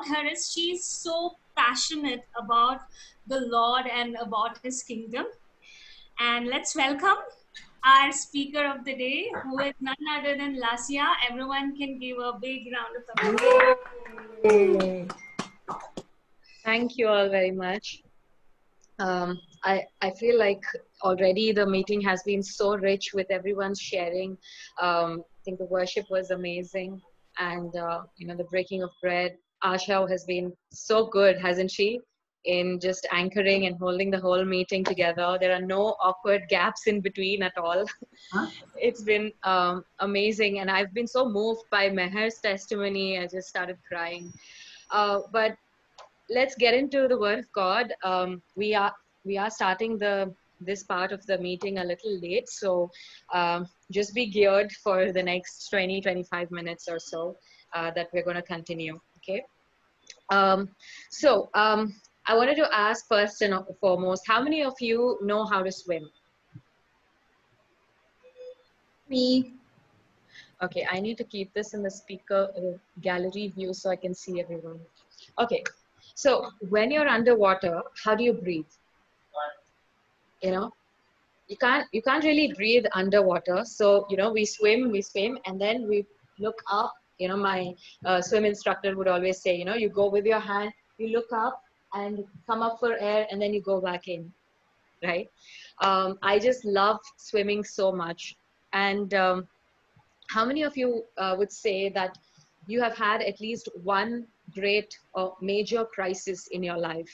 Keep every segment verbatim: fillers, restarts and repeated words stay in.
about her is she's so passionate about the Lord and about His kingdom. And let's welcome our speaker of the day, who is none other than Lasya. Everyone can give a big round of applause. Thank you all very much. Um, I, I feel like already the meeting has been so rich with everyone sharing. Um, I think the worship was amazing. And, uh, you know, the breaking of bread. Asha has been so good, hasn't she? In just anchoring and holding the whole meeting together. There are no awkward gaps in between at all. Huh? It's been um, amazing. And I've been so moved by Meher's testimony. I just started crying. Uh, but let's get into the Word of God. Um, we are we are starting the this part of the meeting a little late, so um, just be geared for the next twenty to twenty-five minutes or so uh, that we're going to continue. Okay. Um, so um, I wanted to ask first and foremost, how many of you know how to swim? Me. Okay, I need to keep this in the speaker uh, gallery view so I can see everyone. Okay, so when you're underwater, how do you breathe? You know, you can't you can't really breathe underwater. So you know, we swim, we swim, and then we look up. You know, my uh, swim instructor would always say, you know, you go with your hand, you look up and come up for air, and then you go back in. Right? Um, I just love swimming so much, and um, how many of you uh, would say that you have had at least one great or major crisis in your life?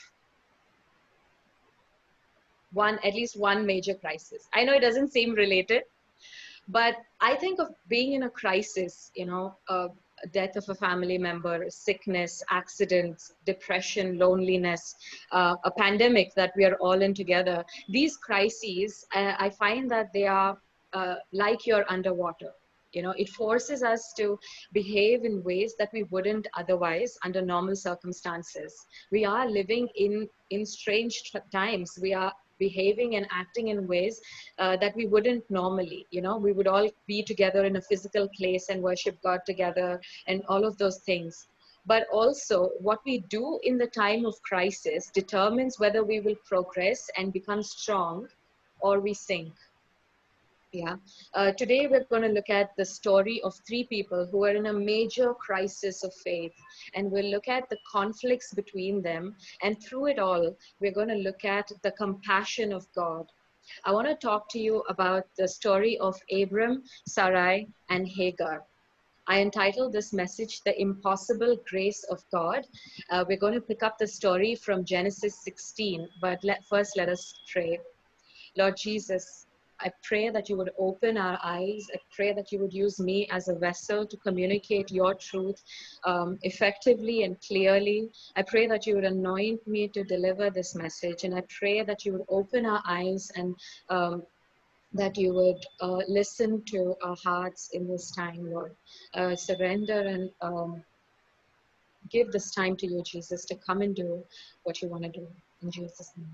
One, at least one major crisis. I know it doesn't seem related, but I think of being in a crisis, you know, uh, death of a family member, sickness, accidents, depression, loneliness, uh, a pandemic that we are all in together. These crises, uh, I find that they are uh, like you're underwater. You know, it forces us to behave in ways that we wouldn't otherwise under normal circumstances. We are living in, in strange times. We are behaving and acting in ways uh, that we wouldn't normally. You know, we would all be together in a physical place and worship God together and all of those things. But also what we do in the time of crisis determines whether we will progress and become strong or we sink. Yeah. Uh, today we're going to look at the story of three people who are in a major crisis of faith, and we'll look at the conflicts between them, and through it all we're going to look at the compassion of God. I want to talk to you about the story of Abram, Sarai, and Hagar. I entitled this message, The Impossible Grace of God. Uh, we're going to pick up the story from Genesis sixteen, but let, first let us pray. Lord Jesus, I pray that you would open our eyes. I pray that you would use me as a vessel to communicate your truth um, effectively and clearly. I pray that you would anoint me to deliver this message. And I pray that you would open our eyes and um, that you would uh, listen to our hearts in this time, Lord. Uh, surrender and um, give this time to you, Jesus, to come and do what you want to do. In Jesus' name.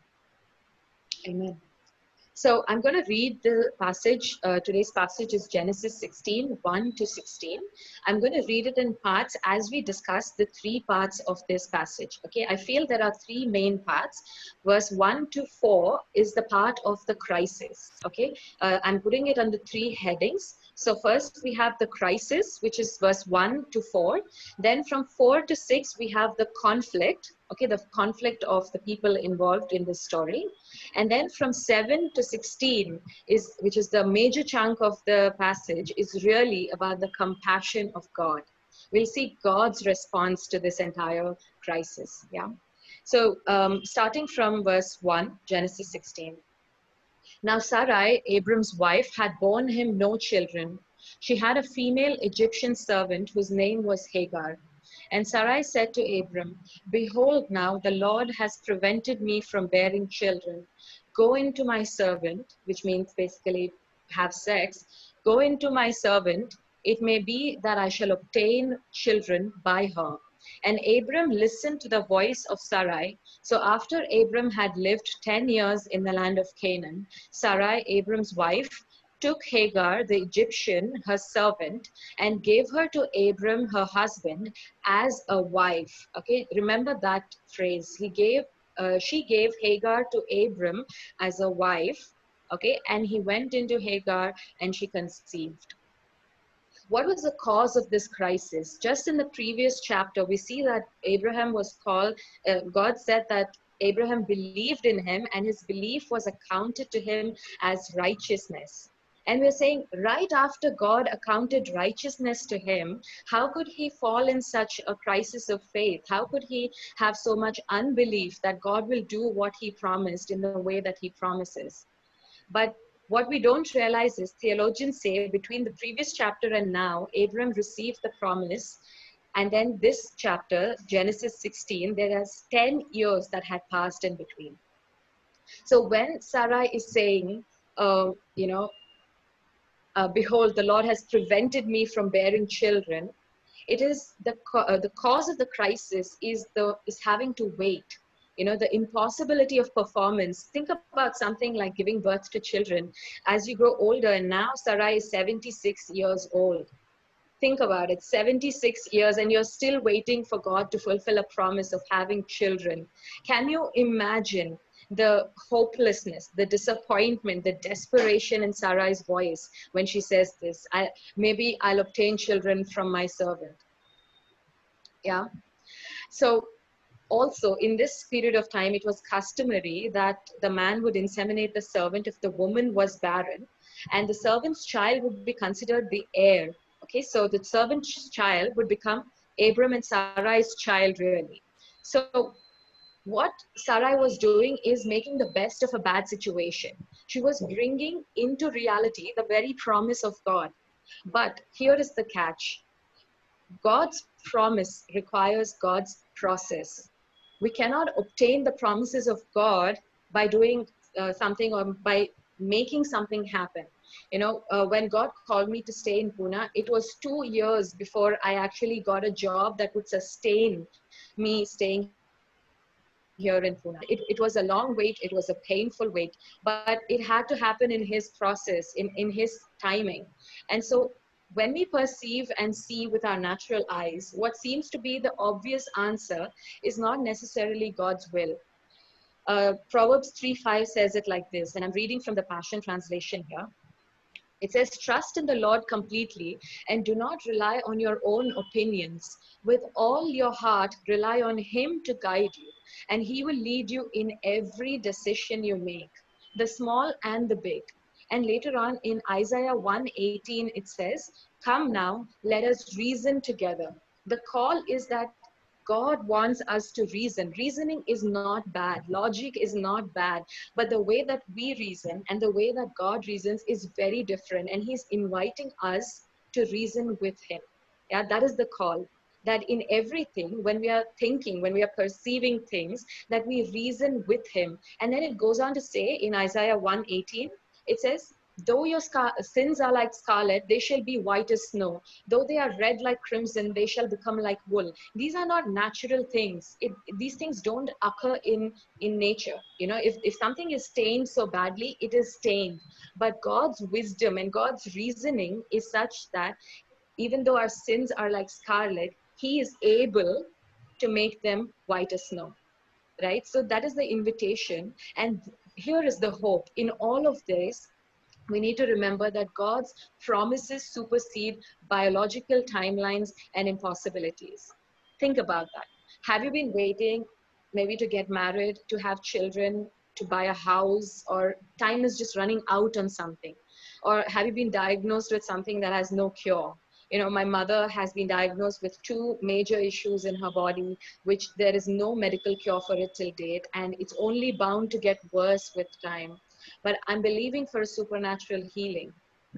Amen. So I'm going to read the passage. Uh, today's passage is Genesis sixteen, one to sixteen. I'm going to read it in parts as we discuss the three parts of this passage. Okay, I feel there are three main parts. Verse one to four is the part of the crisis. Okay, uh, I'm putting it under three headings. So first we have the crisis, which is verse one to four. Then from four to six, we have the conflict. Okay, the conflict of the people involved in this story. And then from seven to sixteen, is, which is the major chunk of the passage, is really about the compassion of God. We'll see God's response to this entire crisis. Yeah. So um, starting from verse one, Genesis sixteen. Now Sarai, Abram's wife, had borne him no children. She had a female Egyptian servant whose name was Hagar. And Sarai said to Abram, Behold, now the Lord has prevented me from bearing children. Go into my servant, which means basically have sex. Go into my servant. It may be that I shall obtain children by her. And Abram listened to the voice of Sarai. So after Abram had lived ten years in the land of Canaan, Sarai, Abram's wife, took Hagar, the Egyptian, her servant, and gave her to Abram, her husband, as a wife. Okay, remember that phrase. He gave, uh, she gave Hagar to Abram as a wife. Okay, and he went into Hagar and she conceived. What was the cause of this crisis? Just in the previous chapter, we see that Abraham was called, uh, God said that Abraham believed in him and his belief was accounted to him as righteousness. And we're saying, right after God accounted righteousness to him, how could he fall in such a crisis of faith? How could he have so much unbelief that God will do what he promised in the way that he promises? But what we don't realize is, theologians say, between the previous chapter and now, Abram received the promise. And then this chapter, Genesis sixteen, there is ten years that had passed in between. So when Sarai is saying, uh, you know, uh, behold, the Lord has prevented me from bearing children, it is the, uh, the cause of the crisis is, the, is having to wait. You know, the impossibility of performance. Think about something like giving birth to children. As you grow older, and now Sarai is seventy-six years old. Think about it, seventy-six years, and you're still waiting for God to fulfill a promise of having children. Can you imagine the hopelessness, the disappointment, the desperation in Sarai's voice when she says this? I, maybe I'll obtain children from my servant. Yeah. So also, in this period of time, it was customary that the man would inseminate the servant if the woman was barren, and the servant's child would be considered the heir. Okay, so the servant's child would become Abram and Sarai's child, really. So what Sarai was doing is making the best of a bad situation. She was bringing into reality the very promise of God. But here is the catch. God's promise requires God's process. We cannot obtain the promises of God by doing uh, something or by making something happen. You know, uh, when God called me to stay in Pune, it was two years before I actually got a job that would sustain me staying here in Pune. It, it was a long wait, it was a painful wait, but it had to happen in his process, in, in his timing. And so when we perceive and see with our natural eyes, what seems to be the obvious answer is not necessarily God's will. Uh, Proverbs three five says it like this, and I'm reading from the Passion Translation here. It says, trust in the Lord completely and do not rely on your own opinions. With all your heart, rely on Him to guide you, and He will lead you in every decision you make, the small and the big. And later on in Isaiah one eighteen, it says, come now, let us reason together. The call is that God wants us to reason. Reasoning is not bad. Logic is not bad. But the way that we reason and the way that God reasons is very different. And He's inviting us to reason with Him. Yeah, that is the call. That in everything, when we are thinking, when we are perceiving things, that we reason with Him. And then it goes on to say in Isaiah one eighteen, it says, though your sins are like scarlet, they shall be white as snow. Though they are red like crimson, they shall become like wool. These are not natural things. It, these things don't occur in, in nature. You know, if, if something is stained so badly, it is stained. But God's wisdom and God's reasoning is such that even though our sins are like scarlet, He is able to make them white as snow. Right? So that is the invitation. And here is the hope. In all of this, we need to remember that God's promises supersede biological timelines and impossibilities. Think about that. Have you been waiting maybe to get married, to have children, to buy a house, or time is just running out on something? Or have you been diagnosed with something that has no cure? You know, my mother has been diagnosed with two major issues in her body, which there is no medical cure for it till date, and it's only bound to get worse with time. But I'm believing for a supernatural healing.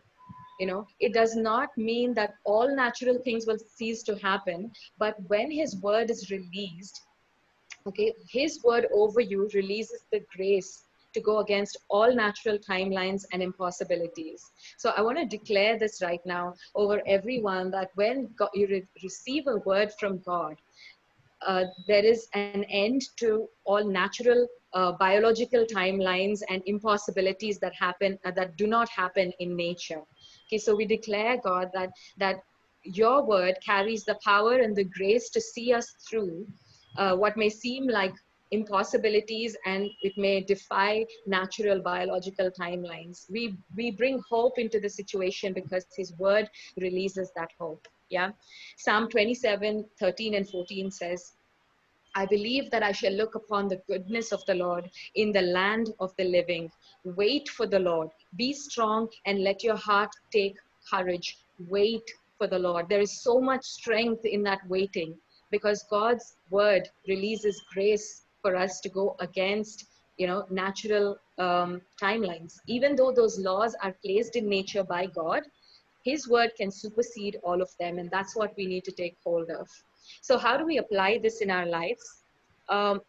You know, it does not mean that all natural things will cease to happen, but when His word is released, okay, His word over you releases the grace to go against all natural timelines and impossibilities. So I want to declare this right now over everyone, that when God, you re receive a word from God, uh, there is an end to all natural uh, biological timelines and impossibilities that happen, uh, that do not happen in nature. Okay, so we declare, God, that, that your word carries the power and the grace to see us through uh, what may seem like impossibilities, and it may defy natural biological timelines. We, we bring hope into the situation because his word releases that hope. Yeah. Psalm twenty-seven, thirteen and fourteen says, I believe that I shall look upon the goodness of the Lord in the land of the living. Wait for the Lord. Be strong and let your heart take courage. Wait for the Lord. There is so much strength in that waiting, because God's word releases grace for us to go against, you know, natural um, timelines. Even though those laws are placed in nature by God, his word can supersede all of them, and that's what we need to take hold of. So how do we apply this in our lives? Um,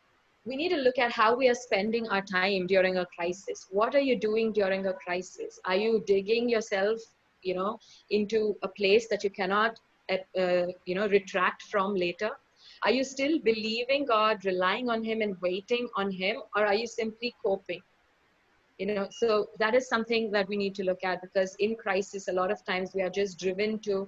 we need to look at how we are spending our time during a crisis. What are you doing during a crisis? Are you digging yourself, you know, into a place that you cannot, uh, you know, retract from later? Are you still believing God, relying on him and waiting on him, or are you simply coping? You know, so that is something that we need to look at, because in crisis, a lot of times we are just driven to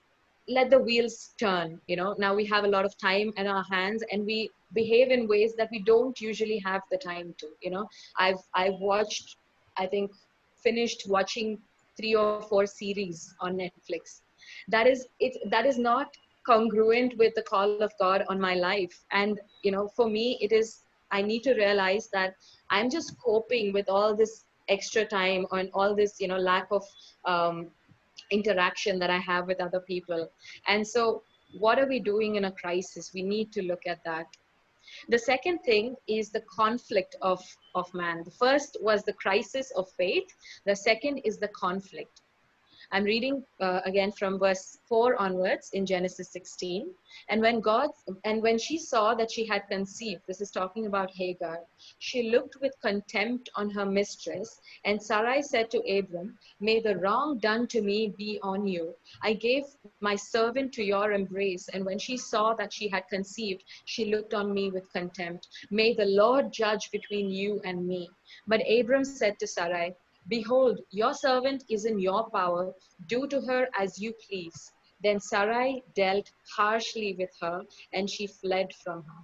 let the wheels turn. You know, now we have a lot of time in our hands and we behave in ways that we don't usually have the time to. You know, i've i've watched, I think, finished watching three or four series on Netflix. That is it that is not congruent with the call of God on my life. And you know, for me, it is, I need to realize that I'm just coping with all this extra time and all this, you know, lack of um, interaction that I have with other people. And so what are we doing in a crisis? We need to look at that. The second thing is the conflict of, of man. The first was the crisis of faith. The second is the conflict. I'm reading uh, again from verse four onwards in Genesis sixteen. And when God, and when she saw that she had conceived, this is talking about Hagar, she looked with contempt on her mistress. And Sarai said to Abram, may the wrong done to me be on you. I gave my servant to your embrace. And when she saw that she had conceived, she looked on me with contempt. May the Lord judge between you and me. But Abram said to Sarai, behold, your servant is in your power. Do to her as you please. Then Sarai dealt harshly with her, and she fled from her.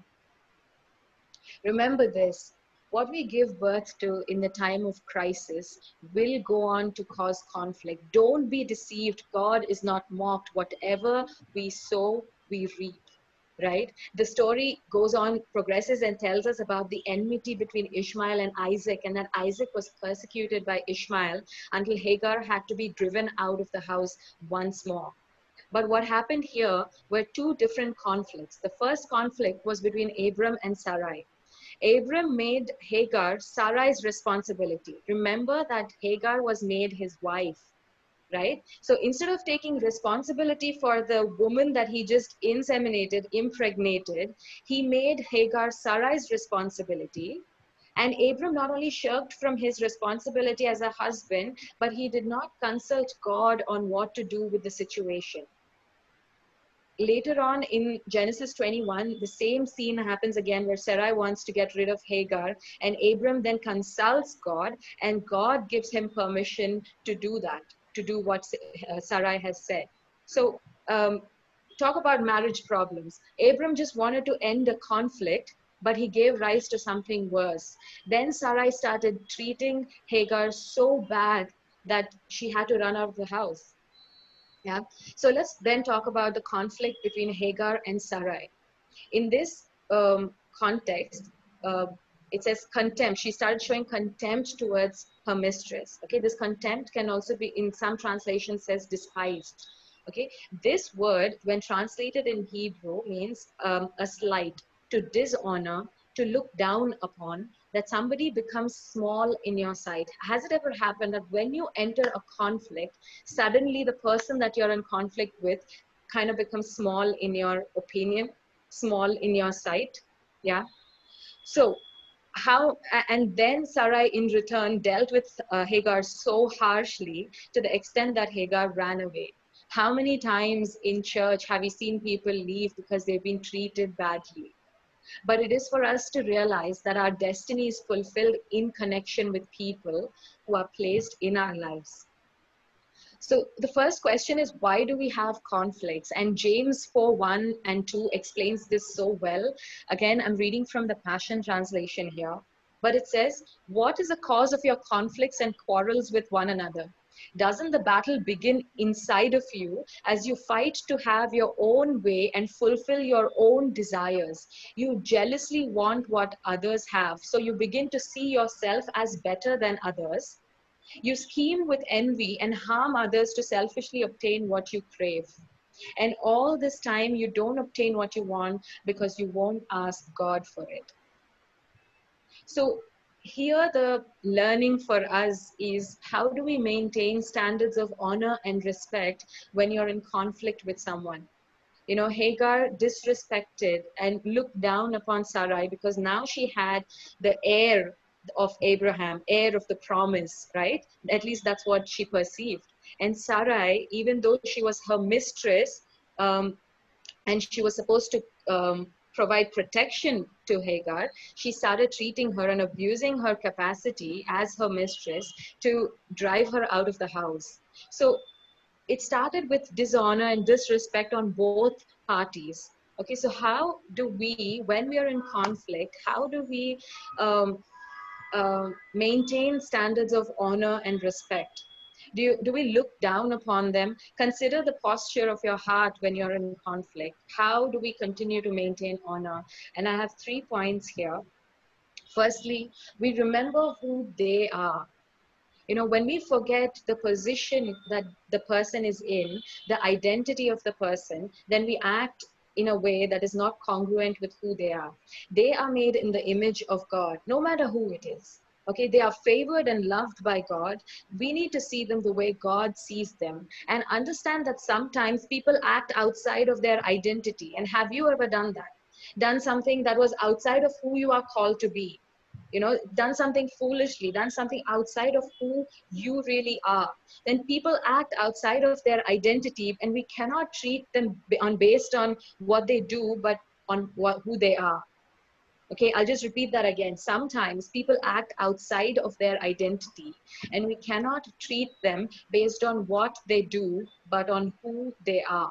Remember this: what we give birth to in the time of crisis will go on to cause conflict. Don't be deceived. God is not mocked. Whatever we sow, we reap. Right? The story goes on, progresses, and tells us about the enmity between Ishmael and Isaac, and that Isaac was persecuted by Ishmael until Hagar had to be driven out of the house once more. But what happened here were two different conflicts. The first conflict was between Abram and Sarai. Abram made Hagar Sarai's responsibility. Remember that Hagar was made his wife. Right? So instead of taking responsibility for the woman that he just inseminated, impregnated, he made Hagar Sarai's responsibility. And Abram not only shirked from his responsibility as a husband, but he did not consult God on what to do with the situation. Later on in Genesis twenty-one, the same scene happens again where Sarai wants to get rid of Hagar, and Abram then consults God, and God gives him permission to do that, to do what uh, Sarai has said. So um, talk about marriage problems. Abram just wanted to end a conflict, but he gave rise to something worse. Then Sarai started treating Hagar so bad that she had to run out of the house. Yeah. So let's then talk about the conflict between Hagar and Sarai. In this um, context, uh, it says contempt. She started showing contempt towards her mistress. Okay. This contempt can also be, in some translations, says despised. Okay. This word, when translated in Hebrew, means um, a slight, to dishonor, to look down upon, that somebody becomes small in your sight. Has it ever happened that when you enter a conflict, suddenly the person that you're in conflict with kind of becomes small in your opinion, small in your sight? Yeah. So how, and then Sarai in return dealt with uh, Hagar so harshly to the extent that Hagar ran away. How many times in church have you seen people leave because they've been treated badly? but it is for us to realize that our destiny is fulfilled in connection with people who are placed in our lives. So the first question is, why do we have conflicts? And James four, one and two explains this so well. Again, I'm reading from the Passion Translation here, but it says, what is the cause of your conflicts and quarrels with one another? Doesn't the battle begin inside of you as you fight to have your own way and fulfill your own desires? You jealously want what others have, so you begin to see yourself as better than others. You scheme with envy and harm others to selfishly obtain what you crave. And all this time, you don't obtain what you want because you won't ask God for it. So here the learning for us is, how do we maintain standards of honor and respect when you're in conflict with someone? You know, Hagar disrespected and looked down upon Sarai because now she had the heir of Abraham, heir of the promise, right? At least that's what she perceived. And Sarai, even though she was her mistress, um, and she was supposed to um, provide protection to Hagar, she started treating her and abusing her capacity as her mistress to drive her out of the house. So it started with dishonor and disrespect on both parties. Okay, so how do we, when we are in conflict, how do we um, uh, maintain standards of honor and respect? Do, you, do we look down upon them? Consider the posture of your heart when you're in conflict. How do we continue to maintain honor? And I have three points here. Firstly, we remember who they are. You know, when we forget the position that the person is in, the identity of the person, then we act in a way that is not congruent with who they are. They are made in the image of God, no matter who it is. Okay, they are favored and loved by God. We need to see them the way God sees them and understand that sometimes people act outside of their identity. And have you ever done that? Done something that was outside of who you are called to be? You know, done something foolishly, done something outside of who you really are, then people act outside of their identity, and we cannot treat them on based on what they do, but on what, who they are. Okay, I'll just repeat that again. Sometimes people act outside of their identity, and we cannot treat them based on what they do, but on who they are.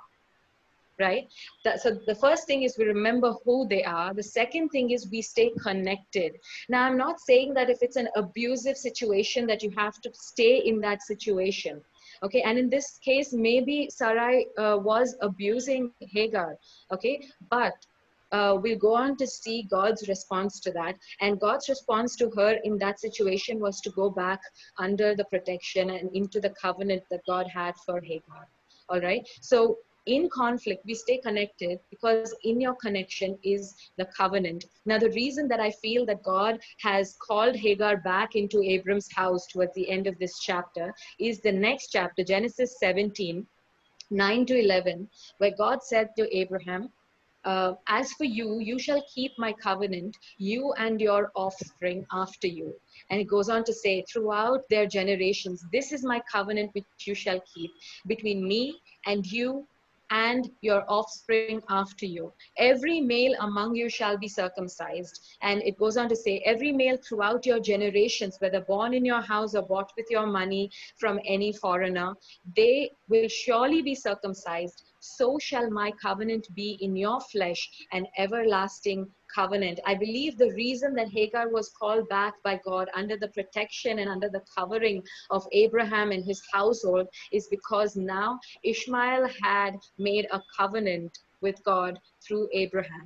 Right? That, so the first thing is we remember who they are. The second thing is we stay connected. Now, I'm not saying that if it's an abusive situation that you have to stay in that situation. Okay, and in this case, maybe Sarai uh, was abusing Hagar. Okay, but uh, we'll go on to see God's response to that. And God's response to her in that situation was to go back under the protection and into the covenant that God had for Hagar. All right, so in conflict, we stay connected because in your connection is the covenant. Now, the reason that I feel that God has called Hagar back into Abram's house towards the end of this chapter is the next chapter, Genesis seventeen, nine to eleven, where God said to Abraham, uh, as for you, you shall keep my covenant, you and your offspring after you. And it goes on to say, throughout their generations, this is my covenant which you shall keep between me and you and your offspring after you. Every male among you shall be circumcised. And it goes on to say, every male throughout your generations, whether born in your house or bought with your money from any foreigner, they will surely be circumcised. So shall my covenant be in your flesh, an everlasting covenant. I believe the reason that Hagar was called back by God under the protection and under the covering of Abraham and his household is because now Ishmael had made a covenant with God through Abraham.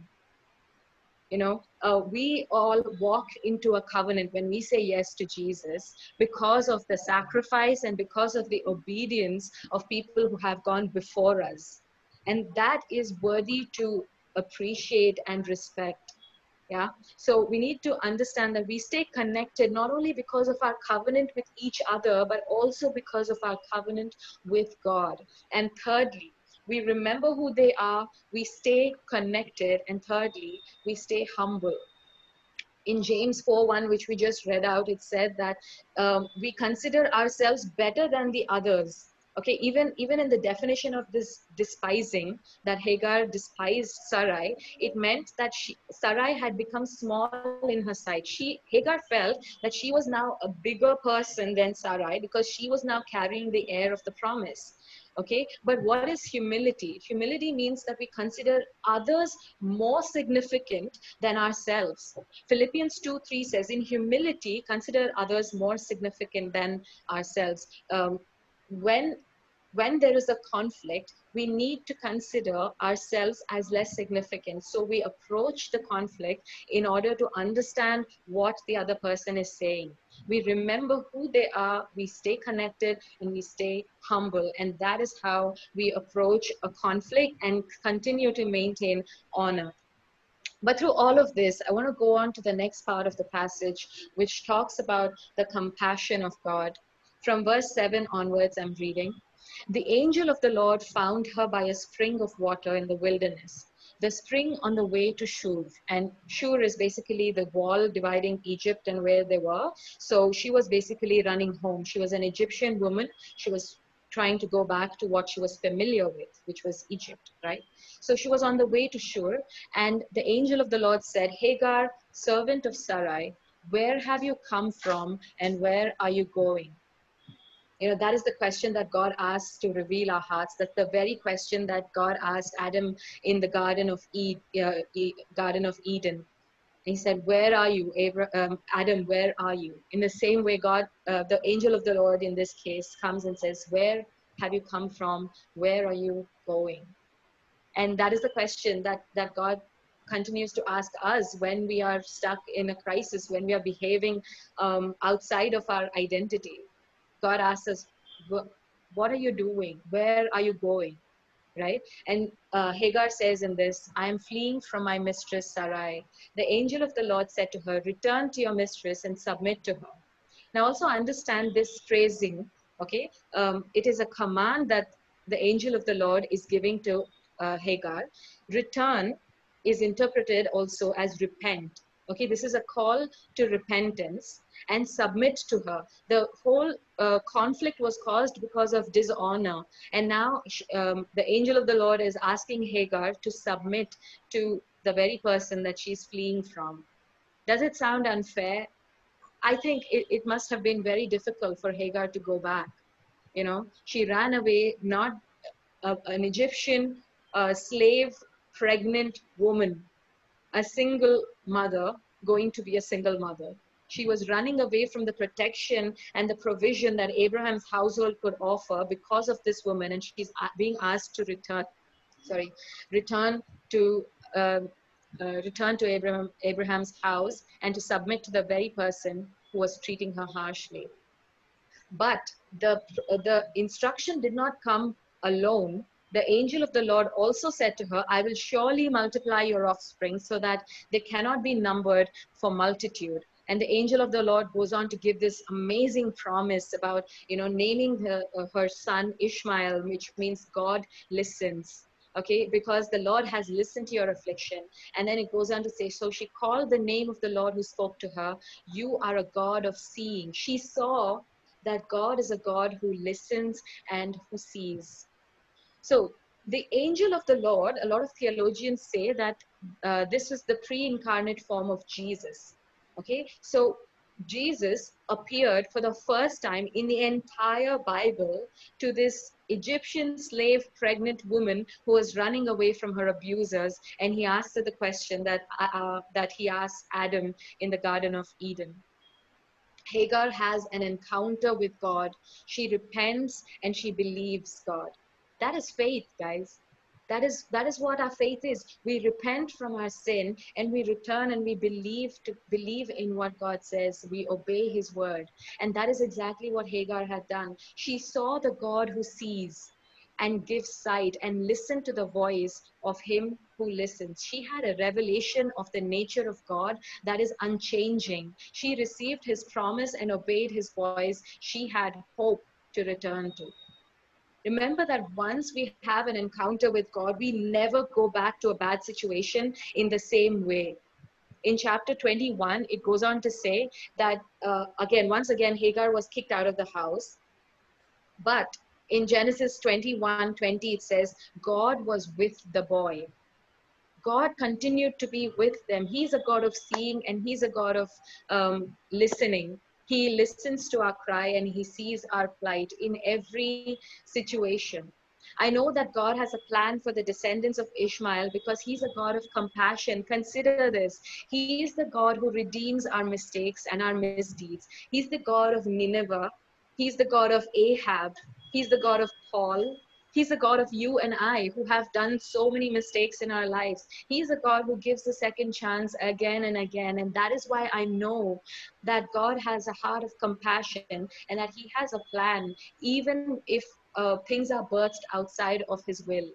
You know, uh, we all walk into a covenant when we say yes to Jesus because of the sacrifice and because of the obedience of people who have gone before us. And that is worthy to appreciate and respect. Yeah, so we need to understand that we stay connected not only because of our covenant with each other, but also because of our covenant with God. And thirdly, we remember who they are, we stay connected, and thirdly, we stay humble. In James four one, which we just read out, it said that um, we consider ourselves better than the others. Okay, even, even in the definition of this despising, that Hagar despised Sarai, it meant that she, Sarai had become small in her sight. She, Hagar felt that she was now a bigger person than Sarai because she was now carrying the heir of the promise. Okay, but what is humility? Humility means that we consider others more significant than ourselves. Philippians two three says, in humility, consider others more significant than ourselves. Um, when when there is a conflict, we need to consider ourselves as less significant. So we approach the conflict in order to understand what the other person is saying. We remember who they are, we stay connected, and we stay humble. And that is how we approach a conflict and continue to maintain honor. But through all of this, I want to go on to the next part of the passage, which talks about the compassion of God. From verse seven onwards, I'm reading. The angel of the Lord found her by a spring of water in the wilderness, the spring on the way to Shur. And Shur is basically the wall dividing Egypt and where they were. So she was basically running home. She was an Egyptian woman. She was trying to go back to what she was familiar with, which was Egypt, right? So she was on the way to Shur, and the angel of the Lord said, Hagar, servant of Sarai, where have you come from and where are you going? You know, that is the question that God asks to reveal our hearts. That's the very question that God asked Adam in the Garden of, Ed, uh, e Garden of Eden. He said, where are you, Abra um, Adam, where are you? In the same way, God, uh, the angel of the Lord in this case comes and says, where have you come from? Where are you going? And that is the question that, that God continues to ask us when we are stuck in a crisis, when we are behaving um, outside of our identity. God asks us, what are you doing? Where are you going? Right? And uh, Hagar says in this, I am fleeing from my mistress Sarai. The angel of the Lord said to her, return to your mistress and submit to her. Now also understand this phrasing, okay? Um, it is a command that the angel of the Lord is giving to uh, Hagar. Return is interpreted also as repent. Okay, this is a call to repentance and submit to her. The whole uh, conflict was caused because of dishonor. And now um, the angel of the Lord is asking Hagar to submit to the very person that she's fleeing from. Does it sound unfair? I think it, it must have been very difficult for Hagar to go back. You know, she ran away, not uh, an Egyptian uh, slave, pregnant woman, a single mother going to be a single mother. She was running away from the protection and the provision that Abraham's household could offer because of this woman, and she's being asked to return, sorry, return to uh, uh, return to Abraham, Abraham's house and to submit to the very person who was treating her harshly. But the, the instruction did not come alone. The angel of the Lord also said to her, I will surely multiply your offspring so that they cannot be numbered for multitude. And the angel of the Lord goes on to give this amazing promise about, you know, naming her, uh, her son Ishmael, which means God listens. Okay, because the Lord has listened to your affliction. And then it goes on to say, so she called the name of the Lord who spoke to her, you are a God of seeing. She saw that God is a God who listens and who sees. So the angel of the Lord, a lot of theologians say that uh, this is the pre-incarnate form of Jesus. Okay, so Jesus appeared for the first time in the entire Bible to this Egyptian slave pregnant woman who was running away from her abusers, and he asked her the question that uh, that he asked Adam in the Garden of Eden. Hagar has an encounter with God. She repents and she believes God. That is faith, guys. That is, that is what our faith is. We repent from our sin and we return and we believe to believe in what God says. We obey his word. And that is exactly what Hagar had done. She saw the God who sees and gives sight and listened to the voice of him who listens. She had a revelation of the nature of God that is unchanging. She received his promise and obeyed his voice. She had hope to return to. Remember that once we have an encounter with God, we never go back to a bad situation in the same way. In chapter twenty-one, it goes on to say that, uh, again, once again, Hagar was kicked out of the house. But In Genesis twenty-one twenty, it says, God was with the boy. God continued to be with them. He's a God of seeing, and He's a God of um, listening. He listens to our cry and He sees our plight in every situation. I know that God has a plan for the descendants of Ishmael because He's a God of compassion. Consider this. He is the God who redeems our mistakes and our misdeeds. He's the God of Nineveh. He's the God of Ahab. He's the God of Paul. He's a God of you and I who have done so many mistakes in our lives. He's a God who gives a second chance again and again. And that is why I know that God has a heart of compassion and that He has a plan, even if uh, things are birthed outside of His will.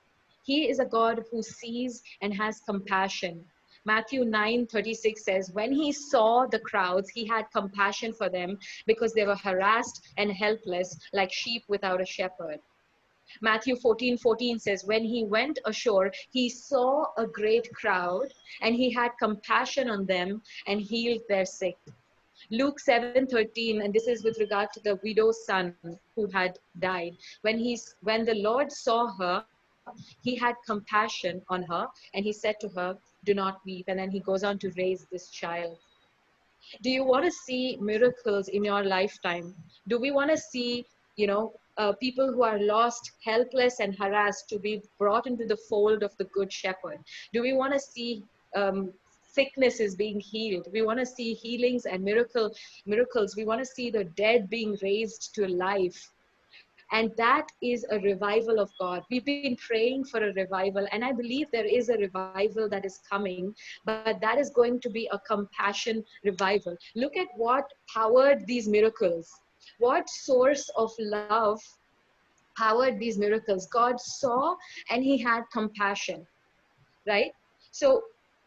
He is a God who sees and has compassion. Matthew nine thirty-six says, when He saw the crowds, He had compassion for them because they were harassed and helpless like sheep without a shepherd. Matthew fourteen fourteen says, when He went ashore, He saw a great crowd and He had compassion on them and healed their sick. Luke seven thirteen, and this is with regard to the widow's son who had died. When, he's, when the Lord saw her, He had compassion on her and He said to her, do not weep. And then He goes on to raise this child. Do you want to see miracles in your lifetime? Do we want to see, you know, uh, people who are lost, helpless, and harassed to be brought into the fold of the Good Shepherd? Do we want to see um, sicknesses being healed? We want to see healings and miracle miracles. We want to see the dead being raised to life. And that is a revival of God. We've been praying for a revival, and I believe there is a revival that is coming, but that is going to be a compassion revival. Look at what powered these miracles. What source of love powered these miracles? God saw and He had compassion, right? So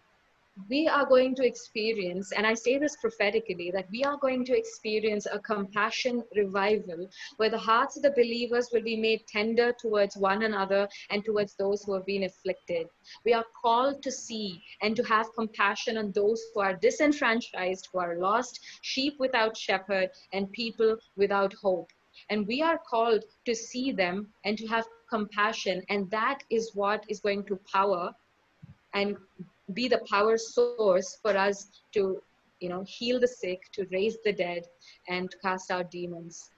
we are going to experience, and I say this prophetically, that we are going to experience a compassion revival where the hearts of the believers will be made tender towards one another and towards those who have been afflicted. We are called to see and to have compassion on those who are disenfranchised, who are lost, sheep without shepherd, and people without hope. And we are called to see them and to have compassion, and that is what is going to power and be the power source for us to, you know, heal the sick, to raise the dead, and to cast out demons.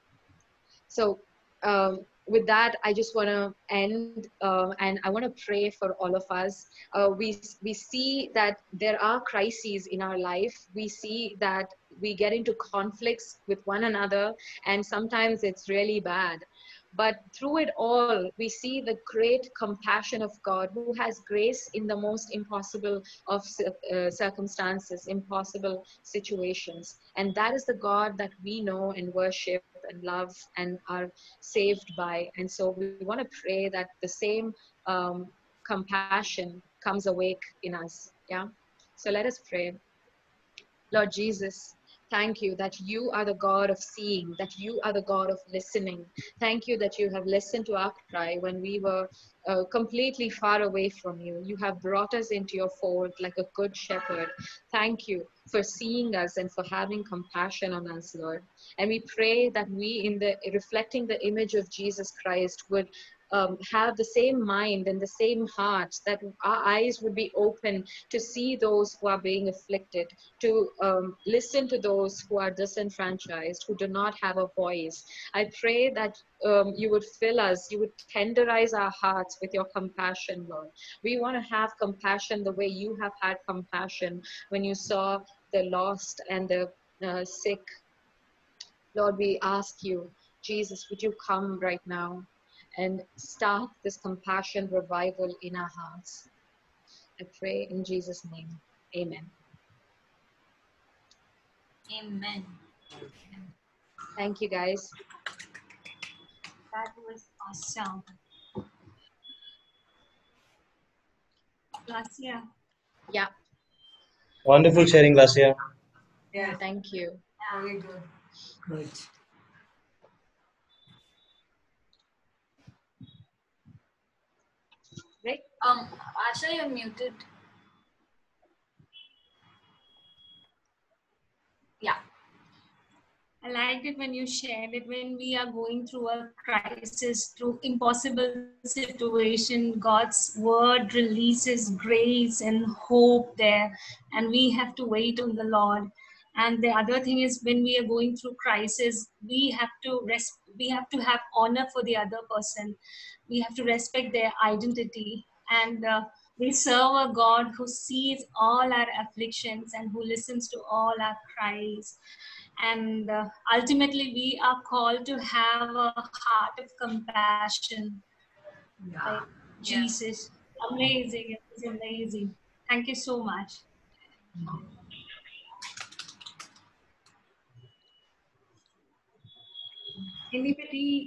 So um, with that, I just want to end uh, and I want to pray for all of us. Uh, we, we see that there are crises in our life. We see that we get into conflicts with one another, and sometimes it's really bad. But through it all, we see the great compassion of God, who has grace in the most impossible of uh, circumstances, impossible situations. And that is the God that we know and worship and love and are saved by. And so we want to pray that the same um, compassion comes awake in us. Yeah. So let us pray. Lord Jesus, thank you that you are the God of seeing, that you are the God of listening. Thank you that you have listened to our cry when we were uh, completely far away from you. You have brought us into your fold like a good shepherd. Thank you for seeing us and for having compassion on us, Lord. And we pray that we, in the reflecting the image of Jesus Christ, would Um, have the same mind and the same heart, that our eyes would be open to see those who are being afflicted, to um, listen to those who are disenfranchised, who do not have a voice. I pray that um, you would fill us, you would tenderize our hearts with your compassion, Lord. We want to have compassion the way you have had compassion when you saw the lost and the uh, sick. Lord, we ask you, Jesus, would you come right now and start this compassion revival in our hearts? I pray in Jesus' name. Amen. Amen. Thank you, guys. That was awesome. Lasya. Yeah. Wonderful sharing, Lasya. Yeah. Thank you. Very good. Great. Right? Um, Asha, you're muted. Yeah. liked it when you shared it. When we are going through a crisis, through impossible situation, God's word releases grace and hope there, and we have to wait on the Lord. And the other thing is, when we are going through crisis, we have to res- we have to have honor for the other person. We have to respect their identity, and uh, we serve a God who sees all our afflictions and who listens to all our cries. And uh, ultimately, we are called to have a heart of compassion, Yeah. like Jesus. Amazing. It was amazing. Thank you so much. Anybody